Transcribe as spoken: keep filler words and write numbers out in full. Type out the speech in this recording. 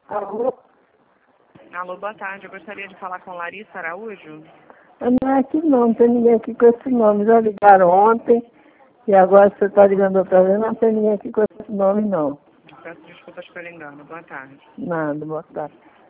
Alô? Alô, boa tarde. Eu gostaria de falar com Larissa Araújo. Não é aqui não, não tem ninguém aqui com esse nome. Já ligaram ontem e agora você está ligando outra vez. Não tem ninguém aqui com esse nome, não. Peço desculpas pelo engano. Boa tarde. Nada, boa tarde.